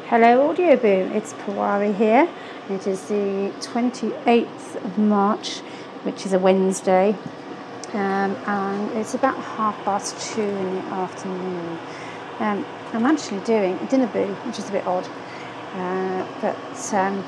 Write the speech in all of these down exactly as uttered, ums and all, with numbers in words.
Hello Audio Boom, it's Pawari here. It is the twenty-eighth of March, which is a Wednesday, um, and it's about half past two in the afternoon. Um, I'm actually doing a dinner boo, which is a bit odd, uh, but um,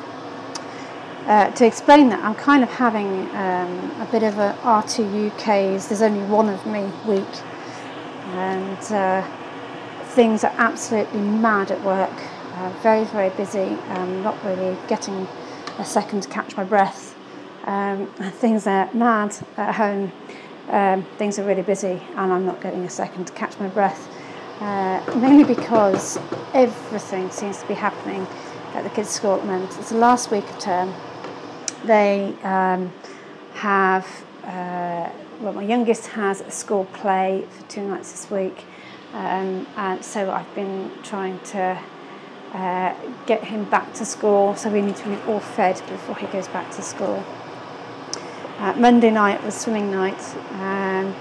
uh, to explain that, I'm kind of having um, a bit of a R two U K's, there's only one of me week, and uh, things are absolutely mad at work, uh, very, very busy, um, not really getting a second to catch my breath. Um, things are mad at home, um, things are really busy and I'm not getting a second to catch my breath, uh, mainly because everything seems to be happening at the kids' school at the moment. It's the last week of term. They um, have, uh, well, my youngest has a school play for two nights this week. Um, and so I've been trying to uh, get him back to school, so we need to be all fed before he goes back to school. Uh, Monday night was swimming night. Um,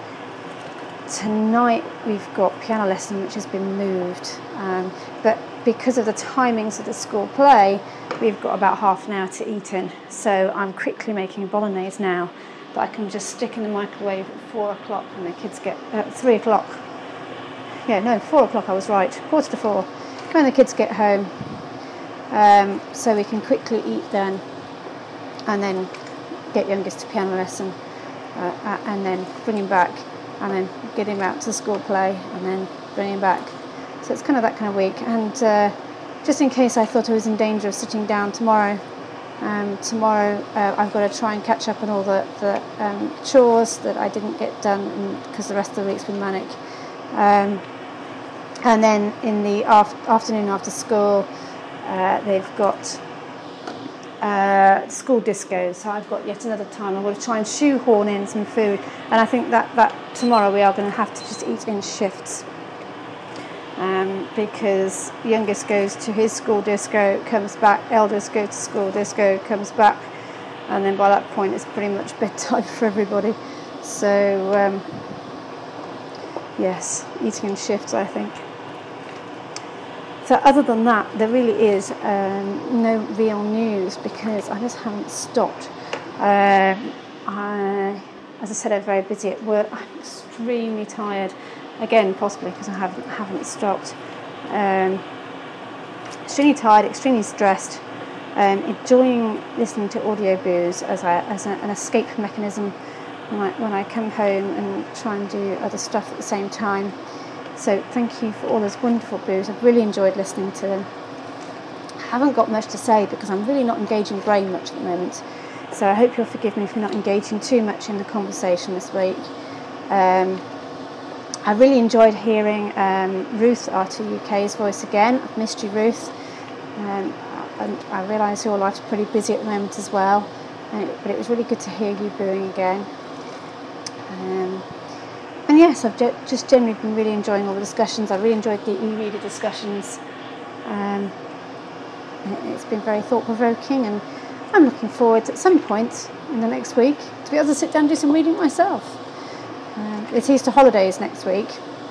tonight we've got piano lesson, which has been moved, um, but because of the timings of the school play, we've got about half an hour to eat in, so I'm quickly making bolognese now that I can just stick in the microwave at four o'clock when the kids get, uh, three o'clock. Yeah, no, four o'clock, I was right, quarter to four, when the kids get home, um, so we can quickly eat then, and then get youngest to piano lesson, uh, and then bring him back, and then get him out to school play, and then bring him back. So it's kind of that kind of week, and uh, just in case I thought I was in danger of sitting down tomorrow, um, tomorrow uh, I've got to try and catch up on all the, the um, chores that I didn't get done because the rest of the week's been manic. Um, and then in the af- afternoon after school, uh, they've got uh, school discos, so I've got yet another time. I'm going to try and shoehorn in some food, and I think that, that tomorrow we are going to have to just eat in shifts, um, because youngest goes to his school disco, comes back, eldest goes to school disco, comes back, and then by that point it's pretty much bedtime for everybody. So um, yes, eating in shifts, I think. So other than that, there really is um, no real news because I just haven't stopped. Um, I, as I said, I'm very busy at work. I'm extremely tired. Again, possibly because I haven't haven't stopped. Um, extremely tired, extremely stressed. Um, enjoying listening to audio boos as, I, as a, an escape mechanism when I, when I come home and try and do other stuff at the same time. So thank you for all those wonderful boos. I've really enjoyed listening to them. I haven't got much to say because I'm really not engaging very much at the moment. So I hope you'll forgive me for not engaging too much in the conversation this week. Um, I really enjoyed hearing um, Ruth, R two U K's voice again. I've missed you, Ruth. Um, I, I realise your life's pretty busy at the moment as well. And it, but it was really good to hear you booing again. Um, And yes, I've ge- just generally been really enjoying all the discussions. I really enjoyed the e-reader discussions. Um, it's been very thought-provoking, and I'm looking forward to, at some point in the next week to be able to sit down and do some reading myself. Um, it's Easter holidays next week,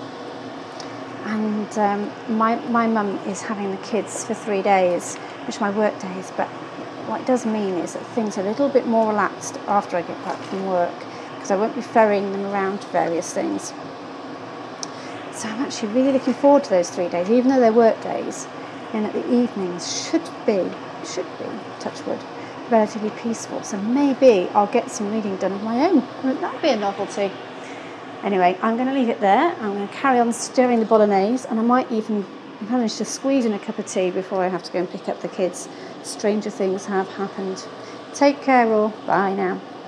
and um, my my mum is having the kids for three days, which are my work days, but what it does mean is that things are a little bit more relaxed after I get back from work, because I won't be ferrying them around to various things. So I'm actually really looking forward to those three days, even though they're work days, and that the evenings should be, should be, touch wood, relatively peaceful. So maybe I'll get some reading done of my own. That'd be a novelty. Anyway, I'm going to leave it there. I'm going to carry on stirring the bolognese, and I might even manage to squeeze in a cup of tea before I have to go and pick up the kids. Stranger things have happened. Take care all. Bye now.